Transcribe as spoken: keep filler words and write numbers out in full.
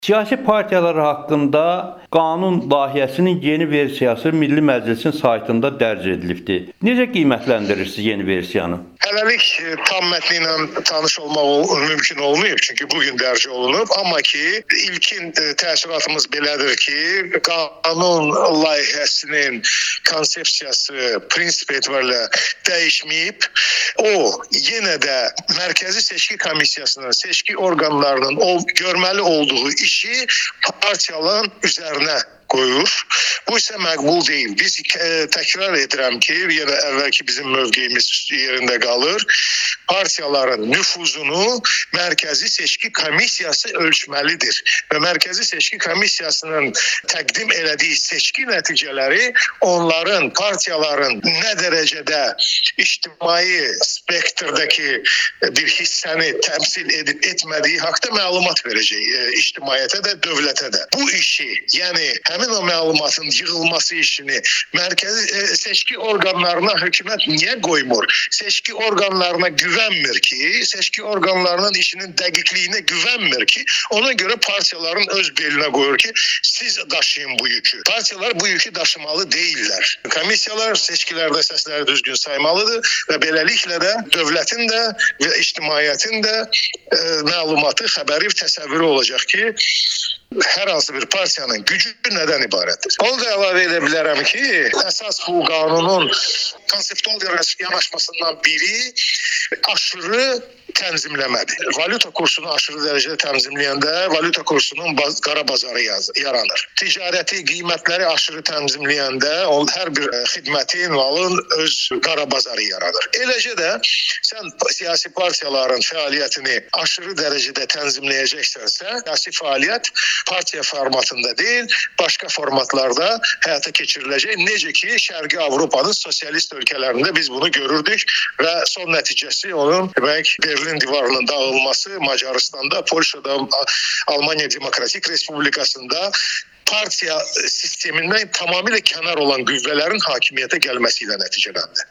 Siyasi partiyalar haqqında qanun layihəsinin yeni versiyası Milli Məclisin saytında dərc edilibdir. Necə qiymətləndirirsiniz yeni versiyanı? Hələlik tam mətni ilə tanış olmaq mümkün olmayıb, çünki bugün dərc olunub. Amma ki, ilkin təəssüratımız belədir ki, qanun layihəsinin konsepsiyası, prinsip etibarilə dəyişməyib. O, yenə də Mərkəzi Seçki Komissiyasının, seçki orqanlarının o, görməli olduğu işi partiyaların üzərinə qoyur. Bu isə məqbul deyil. Biz təkrar edirəm ki, yenə əvvəlki bizim mövqeyimiz yerində qalır. Partiyaların nüfuzunu Mərkəzi Seçki Komissiyası ölçməlidir. Və Mərkəzi Seçki Komissiyasının təqdim elədiyi seçki nəticələri onların, partiyaların nə dərəcədə ictimai spektrdəki bir hissəni təmsil edib etmədiyi haqda məlumat verəcək ictimaiyyətə də, dövlətə də. Bu işi, yəni həmin o məlumatın yığılması işini mərkəzi seçki orqanlarına hökumət niyə qoymur? Seçki orqanlarına güvənmir ki, seçki orqanlarının işinin dəqiqliyinə güvənmir ki, ona görə partiyaların öz belinə qoyur ki, siz daşıyın bu yükü. Partiyalar bu yükü daşımalı deyirlər. Komissiyalar seçkilərdə səsləri düzgün saymalıdır və beləliklə də dövlətin də və ictimaiyyətin də e, məlumatı, xəbəri, təsəvvürü olacaq ki, hər hansı bir partiyanın gücü nədən ibarətdir? Onu da əlavə edə bilərəm ki, əsas bu qanunun konseptual yanaşmasından biri aşırı tənzimləmədir. Valyuta kursunu aşırı dərəcədə tənzimləyəndə valyuta kursunun baz qara bazarı yaranır. Ticarəti, qiymətləri aşırı tənzimləyəndə hər bir xidmətin, malın öz qara bazarı yaranır. Eləcə də sən siyasi partiyaların fəaliyyətini aşırı dərəcədə tənzimləyəcəksənsə, siyasi fəaliyyət partiya formatında deyil, başqa formatlarda həyata keçiriləcək. Necə ki, Şərqi Avropanın sosialist ölkələrində biz bunu görürdük və son nəticəsi onun demək Berlin divarının dağılması, Macaristanda, Polşada, Almaniya Demokratik Respublikasında partiya sistemindən tamamilə kənar olan qüvvələrin hakimiyyətə gəlməsi ilə nəticələndi.